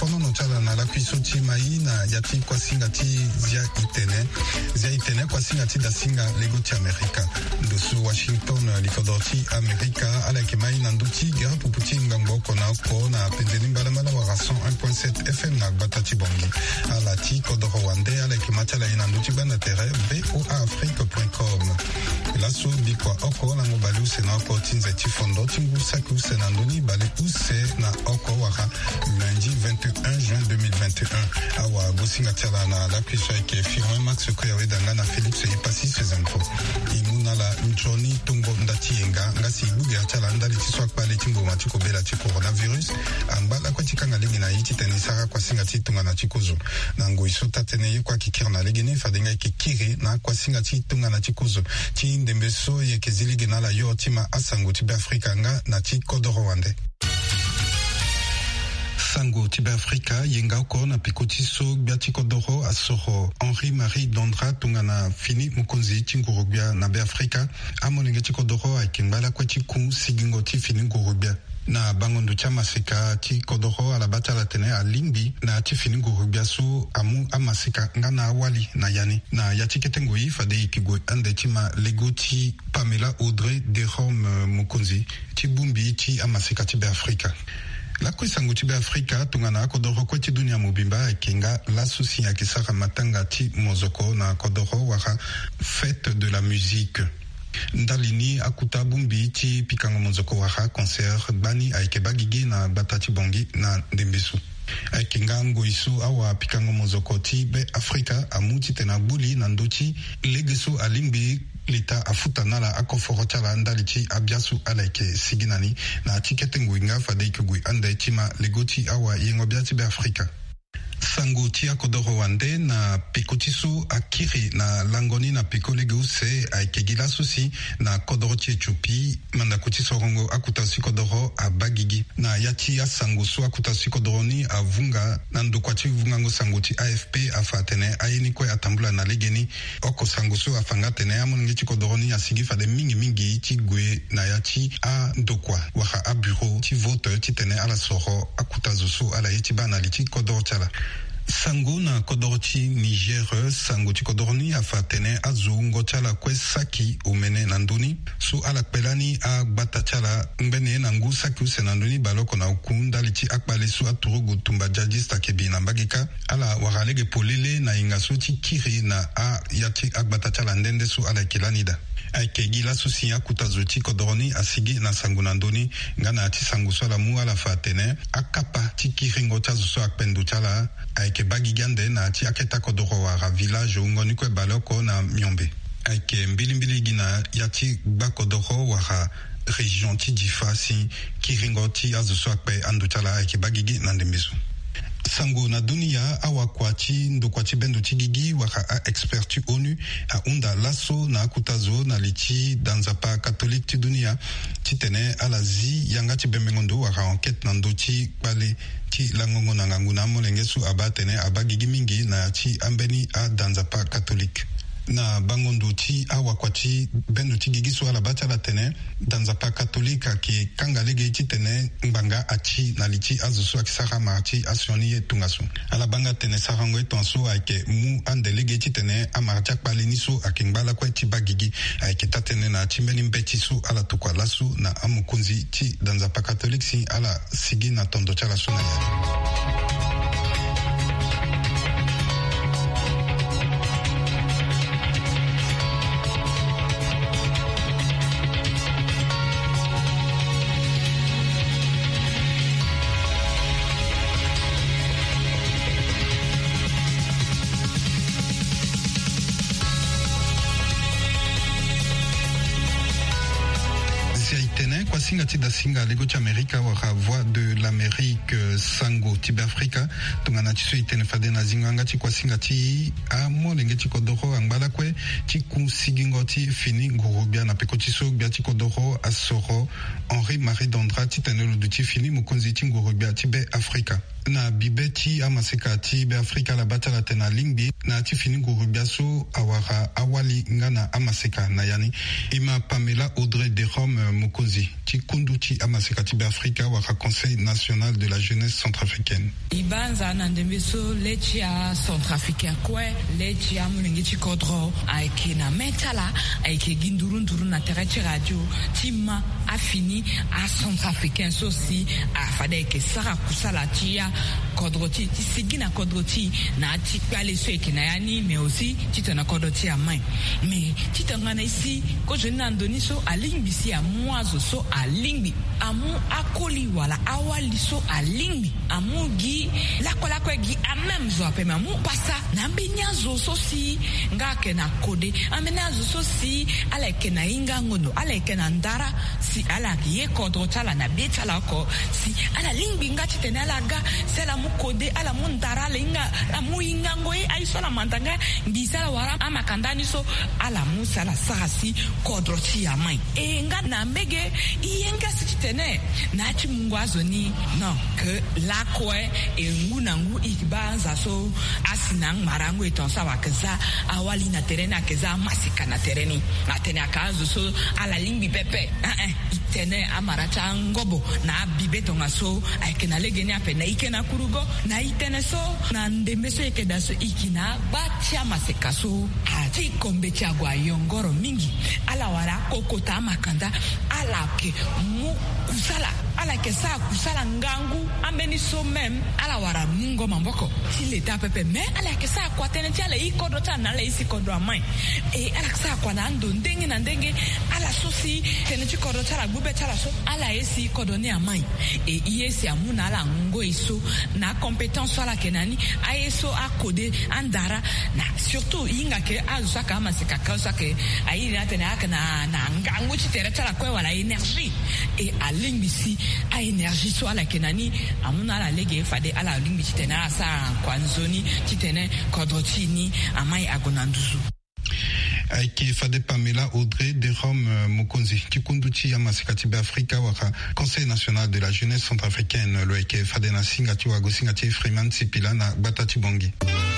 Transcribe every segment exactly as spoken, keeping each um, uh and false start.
fono no chala na la kwisoti mai na yati kwa singa ti zia itene zia itene kwa singa ti da singa lego ti Amerika ndosu Washington likodoti Amerika ala ke mai na nduti ga puputi ngambo kona ko na pendeni mbala mbala wa cent un point sept F M na batati bongi ala ti kodoro wande ala ke matala ina nduti bana tere v o a afrique point com la so bikwa oko na mobalu sena ko tinza ti fondo tingu saku sena ndoni bale use na oko waka lundi vingt et un juin deux mille vingt et un awa bosinga tala na la kwiswa ke firme Max Koyawe danga na Philips e pasi sezanko imuna la njoni tungo ndati yenga ngasi buge atala ndali tiswa pale timbo matiko bela ti coronavirus ambala kwa tikanga lengi na iti tene sara kwa singa ti tunga na tikozo na ngo isota tene kwa kikir na legene fadenga ke kire na kwa singa ti tunga na tikozo ti ndembe so ye kezili gena la yo tima asango ti be Afrika nga na ti kodoro wande sango tibe Afrika yenga ko na pikoti so biati kodoro asoro Henri Marie Dondra tungana fini mukonzi tingurubia na be Afrika amonenge ti kodoro akimbala kwa ti ku sigingo ti fini ngurubia na bangondo cha masika ti kodoro ala batala tene alimbi na ti fini ngurubia so amu amasika ngana awali na yani na yati ketengoi fade ikigwe ande ti ma legoti Pamela Audrey de Rome mukonzi ti bumbi ti amasika ti be Afrika la kwisango ti be Afrika tungana kodoro kwa ti dunia mobimba kenga la susi ya kisaka matanga ti mozoko na kodoro waka fête de la musique ndalini akuta bumbi ti pikango mozoko waka concert bani aike bagigi na batati bongi na ndembesu aikenga ngoisu awa pikango mozoko ti be Afrika amuti tena buli na ndoti legeso alimbi leta afuta nala akoforo chala ndali ti abiasu alaike siginani na tikete nguinga fade ikugui ande tima legoti awa yengo biati be Afrika sango ti akodoro wande na pekotisu akiri na langoni na pekolege use aikegila susi na kodoro ti Ethiopie manda kuti sorongo akuta si kodoro a bagigi na yati ya sango su akuta si kodoro ni avunga na ndokwa ti vunga ngo sango ti A F P afatene ayeni kwe atambula na legeni oko sango su afanga tene amonenge ti kodoro ni asigi fade mingi mingi ti gwe na yati a ndokwa waka a bureau ti vote ti tene ala soro akuta zusu ala yeti bana li ti kodoro chala sango na kodoro ti Niger sango ti kodoro ni afatene azu ngo chala kwe saki umene na nduni su ala kpelani a gbata chala mbene na ngu saki use na nduni baloko na ukunda li ti akpale su aturugu tumba jadista kebi na mbagika ala waralege polele na ingasu ti kiri na a yati agbata chala ndende su ala kilanida aikegi la susi ya kutazo ti kodoroni asigi na sangu na ndoni ngana ti sangu so la mu ala fatene akapa ti kiringo tazo so akpendu chala aike bagigande na ti aketa kodoro wara village ungoni kwe baloko na miombe aike mbilimbili gina yati bakodoro wara region ti difa si kiringo ti azo so akpe andu chala aike bagigi na ndembezu sango na dunia awa kwa ti ndokwa ti bendo ti gigi waka a expert ti ONU a unda laso na akutazo na li ti danzapa catholique ti dunia ti tene ala zi yanga ti bembengondo waka enquête na ndo ti kpale ti langongo na ngangu na molenge su aba tene aba gigi mingi na ti ambeni a danzapa catholique na bangondo ti awa kwa ti bendo ti gigi so ala bati ala tene danzapa katolika ki kanga lege ti tene ngbanga ati na li ti azo so akisara ma ti asioni ye tungasu ala banga tene sarango e tonso ayke mu ande lege ti tene amar ti akpale ni so ayeke ngbala kue ti bagigi ayeke tatene na ti mbeni mbeti so ala tokua laso na amokonzi ti danzapa katolika si ala sigi na tondo ti ala so na yali. Singa ti da singa lego ti Amerika waka voix de l'Amérique sango ti be Afrika tongana ti so e tene fade na zinganga ti kuasinga ti amolenge ti kodoro angbala kue ti ku sigingo ti fini ngurubia na peko ti so gbia ti kodoro asoro Henri Marie Dondra ti tene lo du ti fini mokonzi ti ngurubia ti be Afrika. na bibeti amaseka ati be Afrika la batala tena lingbi na ati fini ngurubiaso awara awali ngana amaseka na yani ima Pamela Audrey de Rome Mukonzi ti kunduti amaseka ti be Afrika waka Conseil national de la jeunesse centrafricaine. Ibanza na ndembeso lechia centrafricain kwe lechia mulingi ti kodro aike na metala aike gindurunduru na tereti radio tima afini a centrafricain sosi a fade ke sara kusala tia kodroti ti sigina kodroti na ti pale so ke na yani mais aussi ti tona kodroti a main mais ti tangana ici ko je nandoni so a lingbi si a moazo so a lingbi amu akoli wala awali so a lingbi amu gi la kola ko gi a même zo pe mamu pasa na benya zo so si nga ke na kode amena zo so si ala ke na inga ngono ala ke na ndara si ala ye kodrota la na betala ko si ala lingbi nga ti tena la ga sela mu kode ala mu ndara le nga la mu inga ngoe ai so la mantanga ngisala wara amakandani so ala mu sala sasi kodroti ya mai e nga na mege iyenga si tene na ti mungwazo ni no ke la kwe e nguna ngu ikibanza so asinang marango etonsa wakaza awali na terena keza masika na tereni na tena kazo so ala lingbi pepe eh eh itene amaracha ngobo na bibeto ngaso aikena legeni ape na ikena kurugo na itene so na ndembeso ikeda so ikina batia masika so ati kombe chagwa yongoro mingi ala wara kokota makanda ala ke mu kusala ala ke sa kusala ngangu ambeni so mem ala wara mungo mamboko si leta pepe me ala ke sa kwa tene ti ala ikodo ta na ala isi kodo amai e ala ke sa kwa na ndo ndenge na ndenge ala so si tene ti kodo ta la gube ta la so ala isi kodo ni amai e iesi amuna ala ngo iso na compétence ala kenani ayeso akode andara na surtout inga ke azusa kama se kakausa ke ayi na tene akana na ngangu ti tere ta la kwa wala énergie e alimbisi a énergie so ala kenani amuna ala lege fade ala alimbisi tena sa kwanzoni ti tene kodrotini amai agonanduzu aike fade Pamela Audrey de Rome Mukonzi kikunduti ya masikati be Afrika waka Conseil national de la jeunesse centrafricaine lo aike fade na singati wa gosingati Freeman Sipila na Batati Bongi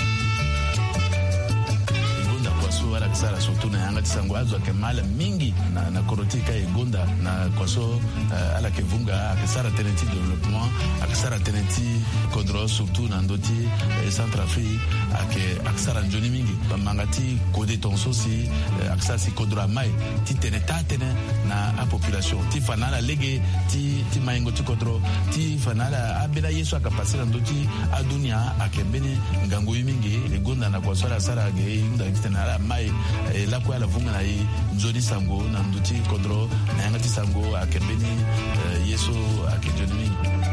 wala kisara surtout na yanga tisango azo ke mala mingi na na korotika e gonda na kwaso uh, ala ke vunga akisara tenenti développement akisara tenenti kodro surtout na ndoti e Centrafrique ake akisara njoni mingi bamangati kode tonso si uh, akisara si kodro mai ti teneta tene na a population ti fanala lege ti ti maingo ti kodro ti fanala abela yesu akapasira ndoti adunia akembeni ngango mingi e gonda na kwaso la sara ge nda kitana mai e la kwa la vunga na i nzoni sango na nduti kodro na yanga ti sango akembeni uh, yesu akejoni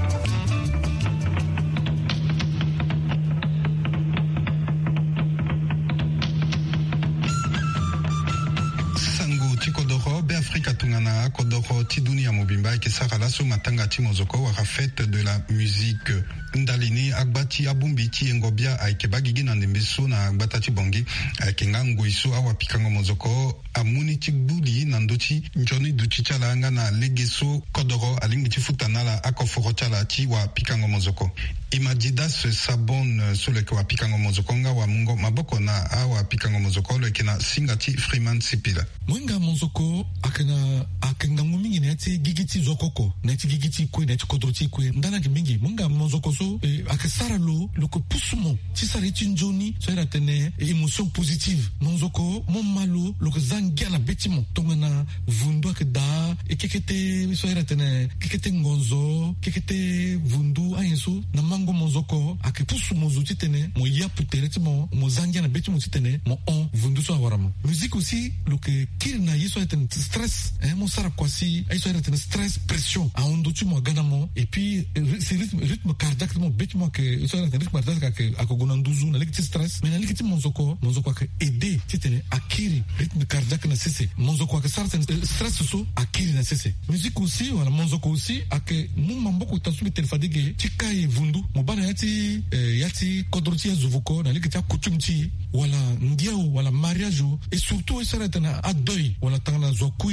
sango ti kodoro be Afrika tungana kodoro ti dunia mobimba ke sara so matanga ti mozoko wa fête de la musique ndalini agbati abumbi ti engobia aike bagigi na ndembeso na agbata ti bongi aike ngango iso awa pikango mozoko amuni ti gbuli na ndoti njoni duti chala nga na legeso kodoro alingi ti futana la akoforo chala ti wa pikango mozoko imadidas sabon so leke wa pikango mozoko nga wa mungo maboko na awa pikango mozoko leke na singa ti Freeman Sipila mwenga mozoko akena akenga mingi na ti gigiti zokoko na ti gigiti kwe na ti kodro ti kwe ndana ki mingi mwenga mozoko so eh, akesara lo lo ko pusumo ti sara ti njoni so ira tene émotion positive mozoko mon malo lo ko zangia na betimo tonga na vundu akeda e kekete so ira tene kekete ngonzo kekete vundu ayenso na mango mozoko ake pusumo zo ti tene mo yapu tere ti mo mo zangia na betimo ti tene mo on vundu so awaramo musique aussi lo ke kiri na yeso ira tene stress eh mo sara kwasi ay so ira tene stress pression a ondo ti mo gana mo et puis c'est rythme rythme cardiaque mo betimo ke so ira tene rythme cardiaque ke akogona nduzu na lekiti stress mais na lekiti mozoko mozoko ake aider ti tene akiri rythme cardiaque na sese mozoko ake sara tene stress so akiri na sese musique aussi wala mozoko aussi ake mu mamboko tasumi telfadige ti kai vundu mo bana yati eh, yati kodroti ya zuvuko na lekiti akutumti wala ndiao wala mariage et surtout so ira tene adoy wala tangana zokui si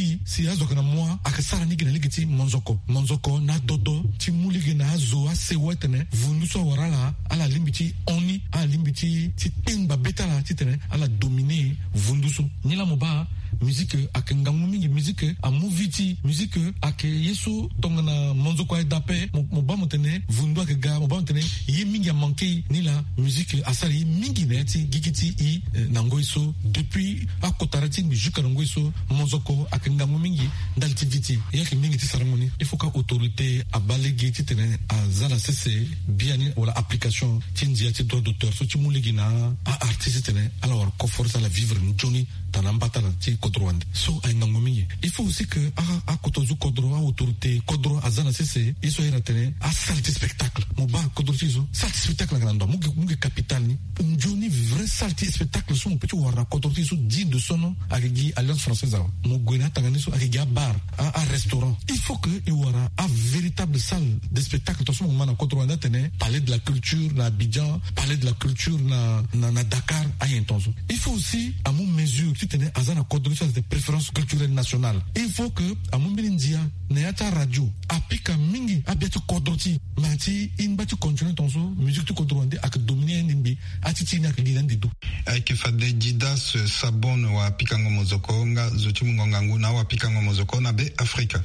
azo kana moi akasara nigi na ligiti monzoko monzoko na dodo ti muligi na zo asewa tene vundu so warala ala limbiti oni ala limbiti ti pemba betala ti tene ala dominer vundu so nila moba musique akengangu mingi musique a moviti musique ake yeso tongana monzoko ay dape moba motene vundu akega moba motene ye mingi a manqué ni la musique asari mingi neti gigiti i nangoiso depuis akotarati musique nangoiso monzoko akengangu mingi dalti viti yake mingi ti saramoni il faut que autorité a balégué ti tene a zala cc bien wala application tindia ti droit d'auteur so ti muligi na a artiste tene alors ko force la vivre njoni tanambata na ti kodroande so ay ngangu mingi il faut aussi que a a kotozu kodro a autorité kodro a zala cc iso ira tene a salti spectacle mo ba kodro ti so salti spectacle grande mo mo capital ni njoni vrai salti spectacle so mo petit wara kodro ti so dit de sono avec Alliance Française mo gwena tangani so avec bar a restaurant il faut que il y aura un véritable salle de spectacle de ce moment na kodroande tene parler de la culture na Abidjan parler de la culture na na, na Dakar a intenso il faut aussi à mon mesure tu tenais azana kodrocha de préférence culturelle nationale il faut que à mon belindia neata radio apika mingi abiatu kodroti mati inbatu continuer tonso musique tu kodroande ak dominer ndimbi atiti na kidandi do avec fade didas sabon wa apika ngomozoko nga zoti mungongangu na wa apika ngomozoko na be Africa.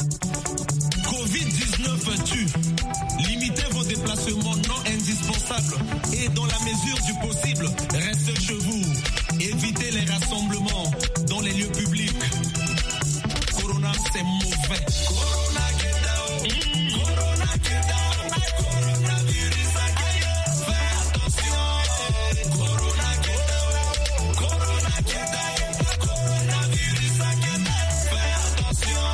covid dix-neuf tue. Limitez vos déplacements non indispensables et dans la mesure du possible, restez chez vous. Évitez les rassemblements dans les lieux publics. Corona, c'est mauvais. Corona, get down. Mm. Corona, get down. Coronavirus, fais attention. Corona, get down. Corona, get down. Coronavirus, fais attention.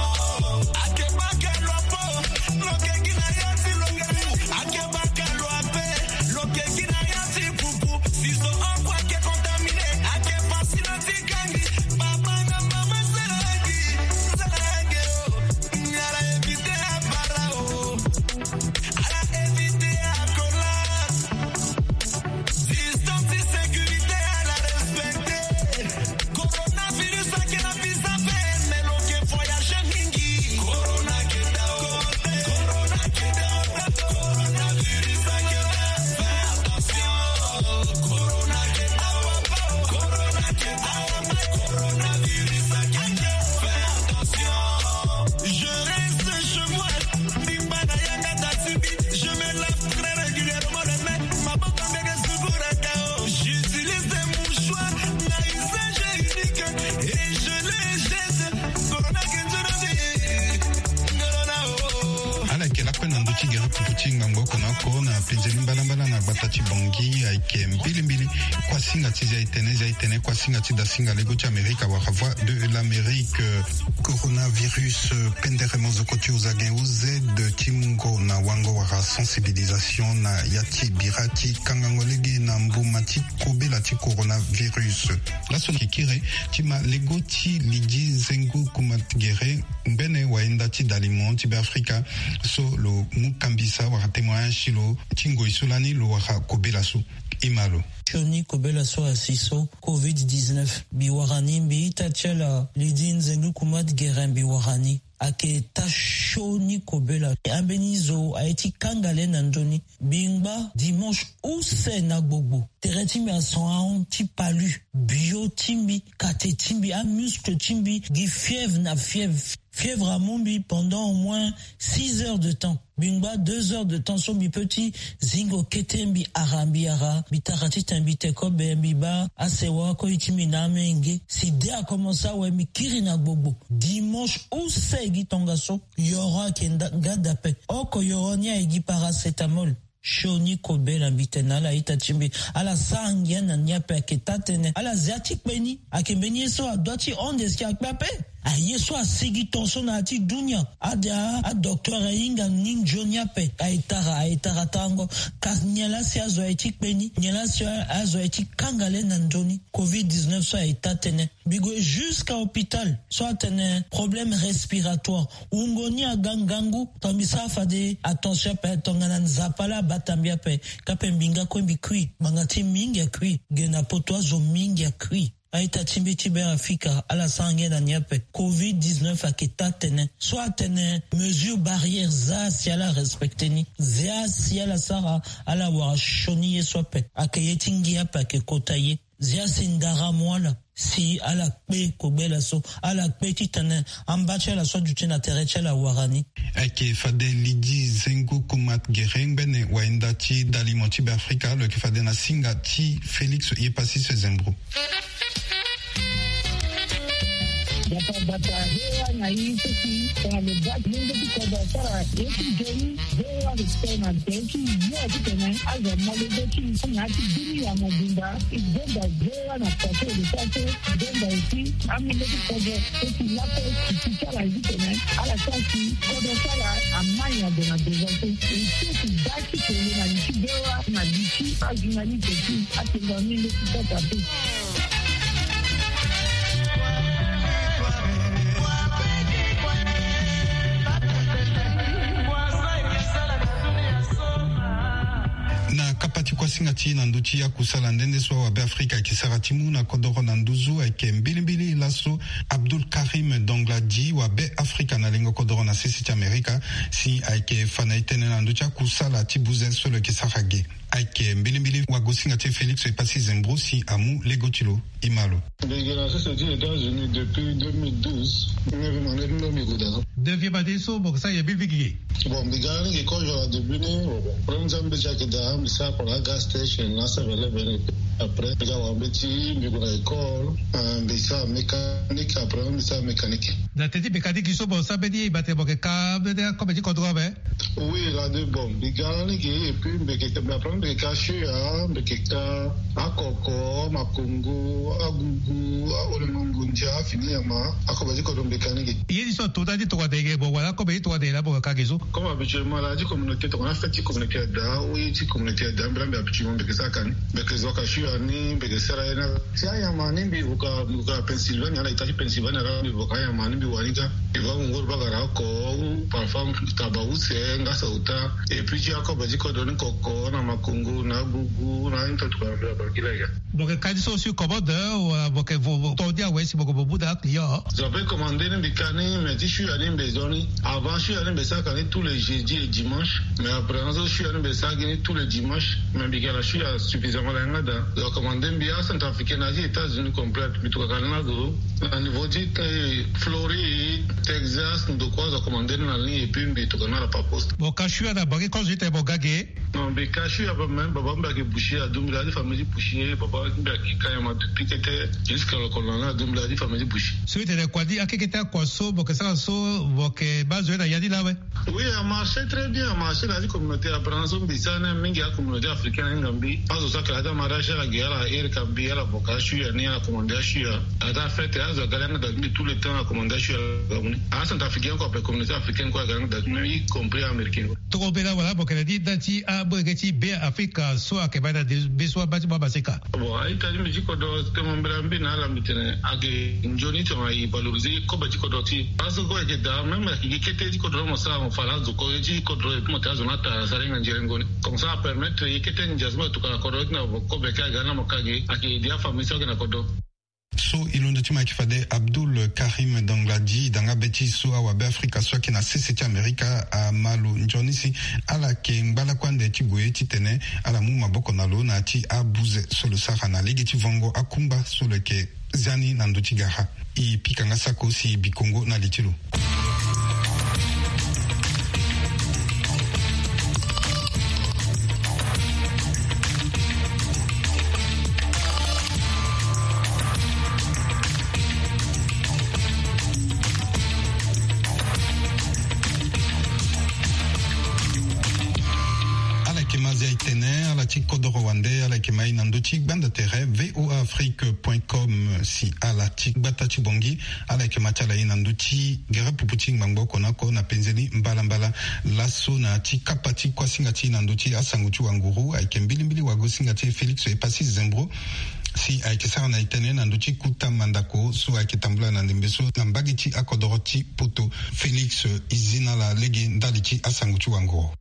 de l'Amérique. Coronavirus penderemo zokoti uzage uze de timungo na wango wara sensibilisation na yati birati kangangolegi na mbumati kobela ti coronavirus. La son kikire tima legoti lidi zengu kumatgere mbene waenda ti dalimo ti be Afrika so lo mukambisa wara témoignage shilo tingo isulani lo wara kobela su imalo. Choni kobela so asiso covid dix-neuf biwarani mbi tachela lidin zengu kumat geren biwarani ake tachoni kobela ambenizo aiti kangale nandoni bingba dimanche ou se na gbogbo teretimi ason ti palu bio timbi kate timbi a muscle timbi gi fièvre na fièvre fièvre à Mumbi pendant au moins six heures de temps. Bingba, deux heures de temps sur mi petit, zingo ketembi arambi ara, bitarati tembi teko bembiba, asewa ko itimi na menge. Si dé a commencé à ouais mi kirina bobo. Dimanche ou segi tongaso, yora kenda gadape. Oko yoronia egi paracétamol. Shoni kobela mbitena la itachimbi ala sangia na nyape aketatene ala ziatik beni akembeni so adoti ondeski akpape a yeso a sigi tonso na ati dunya ada a docteur inga ning jonyape a itara a itara tango kas nyela si azo etik beni nyela si azo etik kangale na ndoni covid dix-neuf so a itatene bigo jusqu'à hôpital so atene problème respiratoire ungoni a gangangu tambisa fade attention pe tongana nzapala batambia pe kape mbinga ko mbikui mangati mingi akui gena potwa zo mingi akui aita timbi tibe Afrika ala sange na nyepe covid dix-neuf aketa tene soit tene mesure barrière za si ala respecteni za si ala sara ala wa shoni yesope akayeti ngia pa ke kotaye zia sindara mwala si ala pe kobela so ala pe titane ambacha la so dutina terecha la warani ake fade lidi zengu kumat gereng bene waendati d'alimenti Afrika le ke fade na singati Félix yepasi se zembro Bata bata hewa na hii sisi kwa mbati mungu kwa sara yetu jeni hewa ristena teki hiyo kitene aza mwale teki na dini ya mabunda ibenda hewa na pato lisate benda isi ami letu kwa teki lapo kichara kitene ala sasi kwa sara amanya dona dezante isi daki kwenye na nchi hewa na dishi ajunani teki atengani letu kwa teki na kapati kwa singati na nduchi ya kusala ndende swa wabe Afrika kisaratimu na kodoro na nduzu ake mbilimbili laso Abdul Karim Dongladi wabe Afrika na lengo kodoro na sisi Amerika si ake fanaitene na nduchi ya kusala tibuze solo kisarage ake mbilimbili wagosingati Félix epasi zembro si amu legotilo imalo. Depuis deux mille douze, devient pas des sauts, bon, ça y est, bivigé. Bon, bigani qui quand je l'ai devenu, premier exemple déjà que d'âme, ça pour la gas station, là ça va le après, il y a un petit, il y a une école, un bisa mécanique, après un bisa mécanique. Dans tes types mécaniques qui sont bon, ça veut dire, il battait bon, que câble, comme tu contrôles, hein? Oui, là, de bon, bigani qui, et puis, mais que, mais après, mais caché, hein, mais que, à Koko, Makungu, à Gugu, à Olemungunja, fini à ma, à Kobaji Kodom mécanique. Il y a des sortes tout à dit, toi, des bon, voilà, comme il toi, des là, bon, Kagizo. Comme habituellement, là, dit communauté, on a fait, communauté d'A, oui, communauté d'A, mais habituellement, mais que ça, quand, mais que ça, caché, ni begesera ina sia ya mani bi buka buka Pennsylvania na itachi Pennsylvania ra bi buka ya mani bi wanika iva ngor bagara ko parfum tabause nga sauta e puis ya ko baji ko doni koko na makungu na gugu na into tukara ba kila ya donc kadi so sur commande ou boke vo to dia ouais si boko bobu da client j'avais commandé une bikani mais je suis allé bezoni avant je suis allé besa kani tous les jeudis et dimanches mais après je suis allé besa kani tous les dimanches mais bikala je suis suffisamment là ngada commandé bien centrafricaine aux États-Unis complète mais tout à go au niveau de Floride Texas de quoi ça commandé dans la ligne et puis mais tout à pas poste bon cachu à d'abord quand j'étais bon gagé non mais cachu à même baba mba qui boucher à deux mille la famille boucher baba mba qui quand même depuis que était jusqu'à le colonna deux mille la famille boucher celui de quoi dit à qui était quoi so bon que ça so bon que base de yadi là ouais oui a marché très bien a marché la communauté à Branson bisana mingi la communauté africaine ngambi pas ça que la marché la guerre la air kambi la vocation ni la commandation a fait à galanga de tout le temps la commandation à centrafricain quoi la communauté africaine quoi galanga de y compris américain to bela voilà bon que dit dati a bogeti be Afrika so ke bana de besoin bati baba seka bon ai tali mi ko do te mon brambi na la mitene age njoni to mai valoriser ko bati ko do ti aso ko ke da même ki kete ko do mo sa on fala zo ko ji ko do mo ta zo na ta sare ngire ngoni comme ça permettre y kete njasma to ka ko do na ko be ka ga na mo ka ge ake dia famille so na ko do so ilondo tima kifade Abdul Karim Dongladi danga beti so awabe Afrika so kina sisi Amerika a malu njoni si ala ke mbala kwande ti goye ti tene ala mu maboko na lo na ti abuze so le Sahara legi ti vongo akumba so le ke zani na ndo ti gaha i pikanga sako si bikongo na litilo Kodoro Wande ala kemai nandotik banda tere voa afrique point com si ala tik bata chibongi ala kematala inandoti gere puputing mangbo konako na penzeli mbala mbala laso na tikapati kwa singati nandoti asangutu wanguru aikembili mbili wago singati Félix epasi zembro si aikesara na itene nandochi kuta mandako so aiketambula na ndembeso na mbagiti akodoroti poto Félix izina la legi ndalichi asangutu wanguru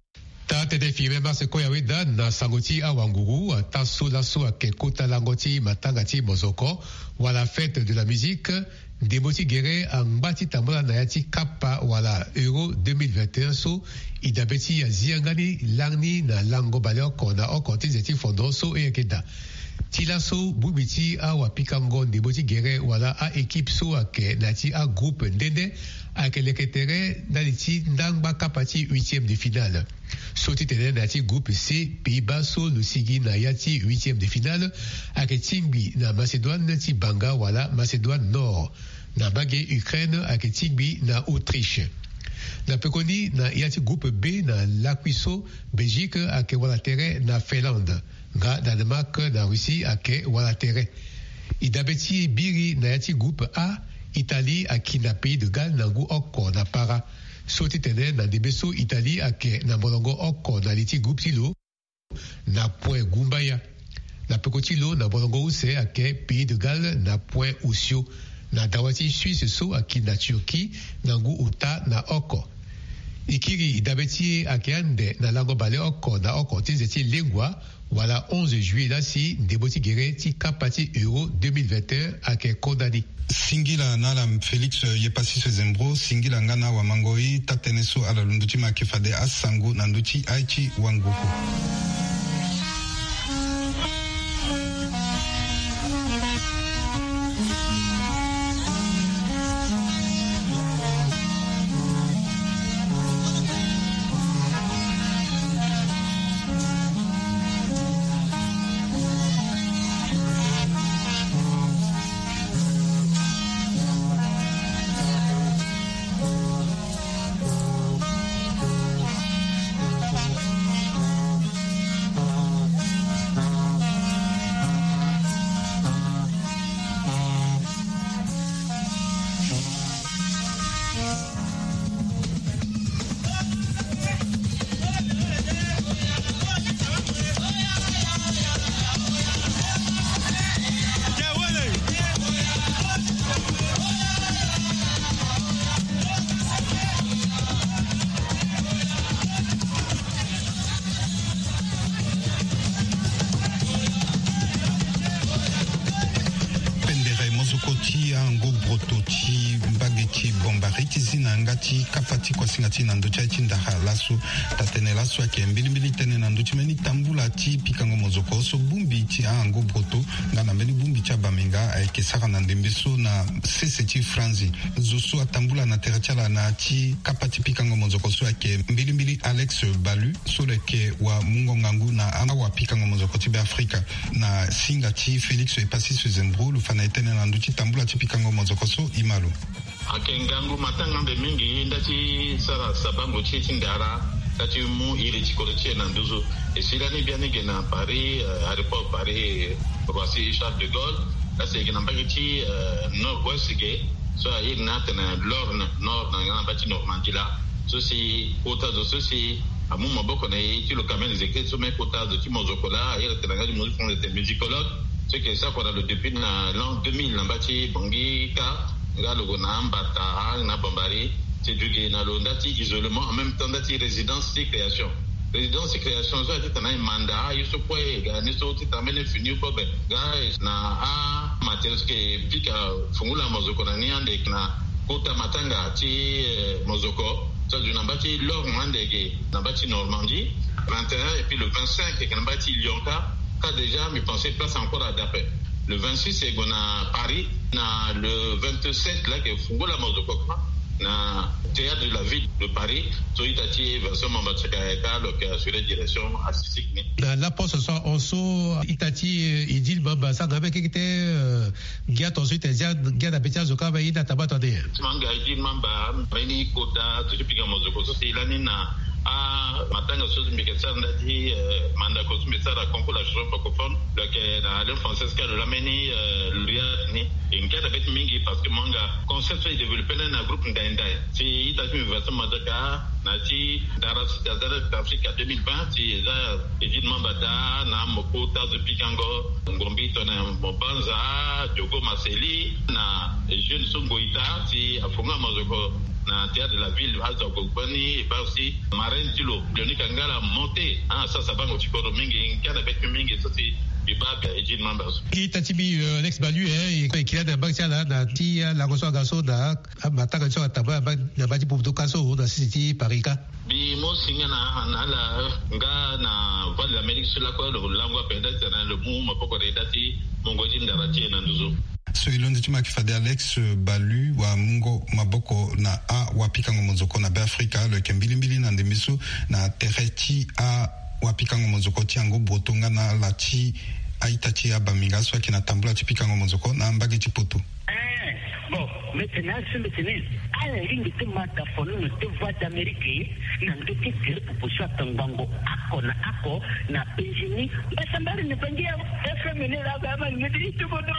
ta tete fime ma se koya weda na sangoti a wanguru ta so la so ke kota langoti matangati mozoko wala fête de la musique Deboti Guéré en bati tambola na yati kapa wala Euro deux mille vingt et un so idabeti ya ziangani langni na lango baleo kona o konti zeti fondo so e keda tila so bubiti a wapikango Deboti Guéré wala a équipe so ake nati a groupe ndende ake leketere naliti ndangba kapati huitième de finale so titene nati groupe C Pays-Bas so lusigi na yati huitième de finale ake tingbi na Macédoine ti banga wala Macédoine Nord na bagé Ukraine ake tingbi na Autriche na pekoni na yati groupe B na Lakwiso Belgique ake wala tere na Finlande nga Danemark na Russie ake wala tere idabeti biri na yati groupe A Italie ake na Pays de Galles na ngu oko na para soti tene na debeso Italie ake na molongo oko na liti groupe tilo na point Gumbaya na pekotilo na molongo use ake Pays de Galles na point Usio na dawati Suisse so ake na Turquie na ngu uta na oko ikiri idabeti ake ande na lango bale oko na oko tizeti lengwa wala onze juillet dasi Deboti Guéré ti kapati Euro deux mille vingt et un ake Kodani singila nala Félix Yepasi Sezembro singila ngana wa mangoi tateneso ala lunduti makifade asangu nanduti aichi wanguku ngati kapati kwa singati nandu cha chindaha lasu tatene lasu ake mbili mbili tene nandu chimeni tambula ti pikango mozoko so bumbi ti ango broto ngana mbeni bumbi cha bamenga ake saka nandembeso na sese ti franzi zoso atambula na terachala na ti kapati pikango mozoko so ake mbili mbili Alex Balu so leke wa mungo ngangu na awa pikango mozoko ti be Afrika na singa ti Félix Yepasi Sezembro lufana etene nandu ti tambula ti pikango mozoko so imalo akengangu matanga de mingi ndati sara sabango chichi ndara tati mu iri chikolo chena nduzo esirani biani gena Paris aéroport Paris Roissy Charles de Gaulle la c'est gena bagiti nord ouest ge so il natana nord nord na gena bati Normandie là ceci kota de ceci amu maboko na ti le camen des écrits sur mes kota de ti mozokola il tena ngali mo fond de musicologue c'est que ça quoi le depuis l'an deux mille na bati bangi ka ngalo na mbata na bambari c'est du na londati isolement en même temps dati résidence et création résidence et création ça dit na manda yuso poe ga ni so ti tamene fini ko be ga na a matériel que pika fungula mozoko na ni ande na kota matanga ti mozoko ça du nambati lor mandege nambati Normandie vingt et un et puis le vingt-cinq et nambati Lyonka quand déjà me pensais place encore à d'après. Le vingt-six, c'est qu'on a Paris. Na le vingt-sept, là, que Fungola Mozokokma, na théâtre de la ville de Paris, Toitati, version Mambatsakaeka, donc sur la direction artistique. La poste soit also Itati, Idil Baba, ça n'avait qu'était Giat ensuite, Giat Abetia Zoka, Ida Tabatade. Manga Idil Mamba, Mani Kota, Tupika Mozoko, c'est l'anina. Ah, matanga chose miketsa ndati manda kosumisa la concours la chanson francophone donc na langue française que la meni lui ni ingata bet mingi parce que manga concept est développé dans un groupe ndai si ita tu version madaka na ti dara dara d'Afrique deux mille vingt si za edit mambada na mokota de pikango ngombi tona mobanza jogo maseli na jeune songoita si afunga mazoko na théâtre de la ville hazo kokoni ba aussi Marin Tilo Denis Kangala monté ah ça ça bango chikoro mingi kana bet mingi soti bibaba ejin members ki tatibi Alex Balu eh et qui a d'abord ça là na ti la goso gaso da mataka cho taba ba na ba pour to kaso da city parika bi mo singana na la nga na Val d'Amérique sur la quoi le langue penda tena le mou mapoko redati mongoji ndarati na nduzo so ilondi chima kifade Alex Balu wa mungo maboko na a wapikango mozoko na Afrika le kembilimbili na ndemiso na tereti a wapikango mozoko tiango botonga na lati aitachi abaminga so kina tambula tipikango mozoko na mbage chipoto eh bon maintenant c'est maintenant à la ligne de mataphone de voix d'Amérique na ndoki tire proposition tangango ako na ako na penjini basambari ne pengia F M ne la baba ne dit tout bon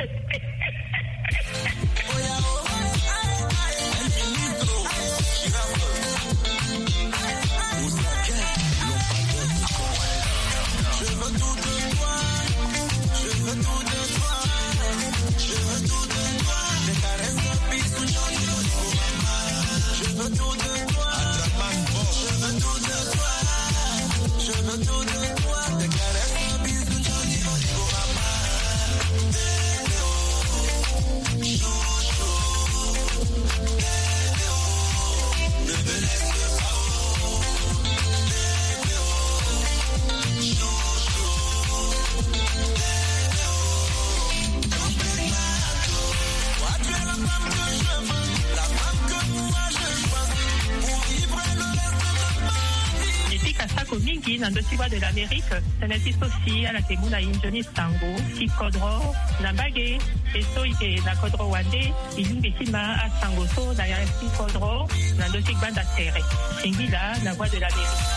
mingi na ndotiwa de l'Amérique senetisi aussi ala temuna injoni sango si kodro na mbage eso ike na kodro wande ilungi tima a sango so na ya si kodro na ndoti banda tere singila na voix de l'Amérique.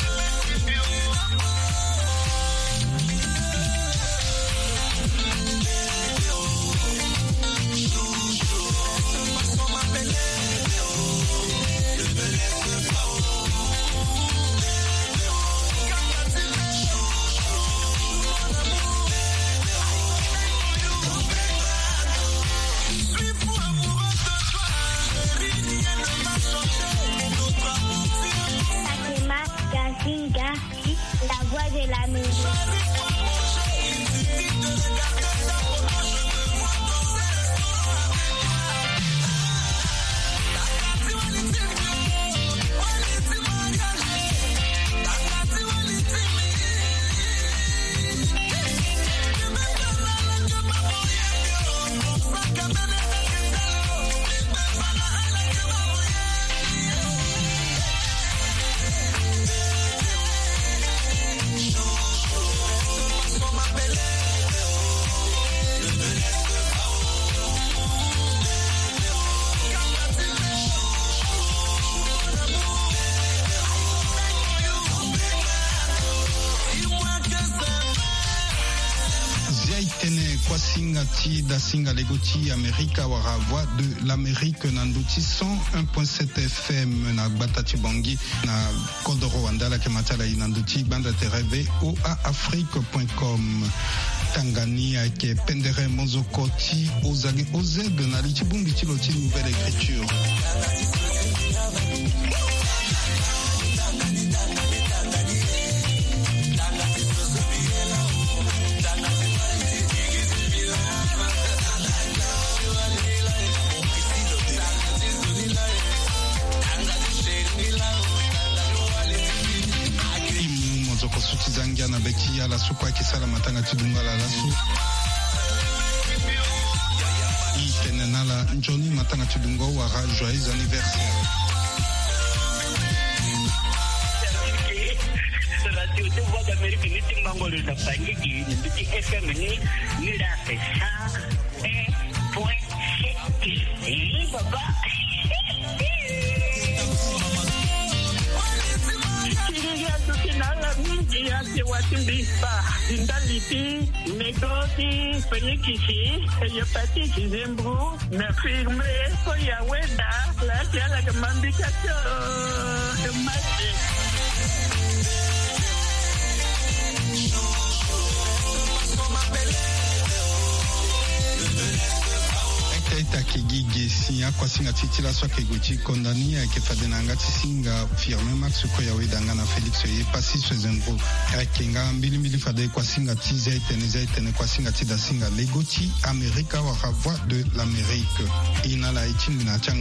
La voix de la musique. Singati da Singa Legoti Amerika wara voix de l'Amérique Nandouti cent un point sept F M na Batati Bangi na Kodoro Wandala Kematala Nandouti banda tereve o a afrique point com Tangania ke pendere mozokoti ozagi ozed na litibumbi tiloti nouvelle écriture. Zangia na beki ya la sukwa kisala matanga tidunga la lasu itenenala njoni matanga tidunga wara joyeux anniversaire. Radio de Voix d'Amérique ni timbango le tapangi ni petit F M ni ni la ça un point sept baba Yasi Watimbisa, Indaliti, Negoti, Fenikisi, Yopati Kizembru, Nafirme, Koyaweda, La Tiala Mambikato, Mati. Zaita kegige sinya kwa singa titila so kegochi kondania ke fadenanga tisinga firme max ko yawe danga na Felix ye pasi swezengo akenga mbili mbili fade kwa singa tiza itene zaitene kwa singa tida singa legoti Amerika wa voix de l'Amérique ina la ichindi na